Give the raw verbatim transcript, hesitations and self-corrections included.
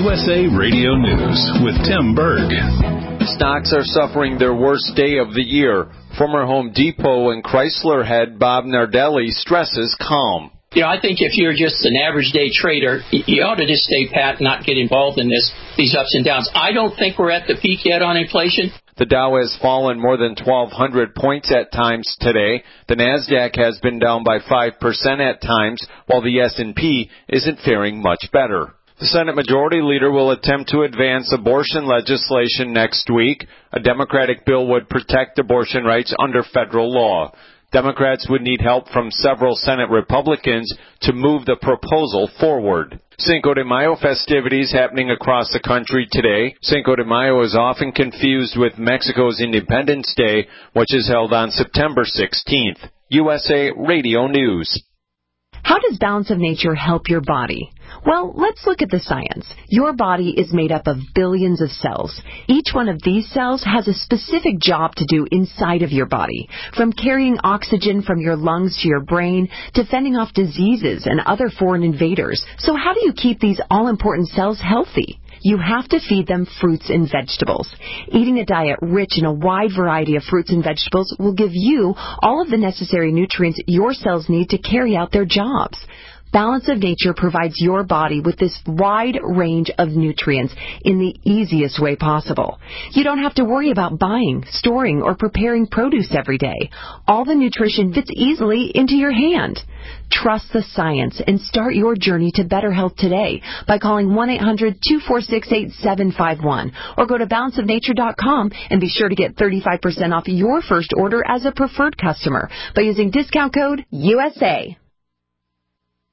U S A Radio News with Tim Berg. Stocks are suffering their worst day of the year. Former Home Depot and Chrysler head Bob Nardelli stresses calm. You know, I think if you're just an average day trader, you ought to just stay pat and not get involved in this, these ups and downs. I don't think we're at the peak yet on inflation. The Dow has fallen more than twelve hundred points at times today. The Nasdaq has been down by five percent at times, while the S and P isn't faring much better. The Senate Majority Leader will attempt to advance abortion legislation next week. A Democratic bill would protect abortion rights under federal law. Democrats would need help from several Senate Republicans to move the proposal forward. Cinco de Mayo festivities happening across the country today. Cinco de Mayo is often confused with Mexico's Independence Day, which is held on September sixteenth. U S A Radio News. How does Balance of Nature help your body? Well, let's look at the science. Your body is made up of billions of cells. Each one of these cells has a specific job to do inside of your body, from carrying oxygen from your lungs to your brain to fending off diseases and other foreign invaders. So how do you keep these all-important cells healthy? You have to feed them fruits and vegetables. Eating a diet rich in a wide variety of fruits and vegetables will give you all of the necessary nutrients your cells need to carry out their jobs. Balance of Nature provides your body with this wide range of nutrients in the easiest way possible. You don't have to worry about buying, storing, or preparing produce every day. All the nutrition fits easily into your hand. Trust the science and start your journey to better health today by calling one eight hundred two four six eight seven five one or go to balance of nature dot com and be sure to get thirty-five percent off your first order as a preferred customer by using discount code U S A.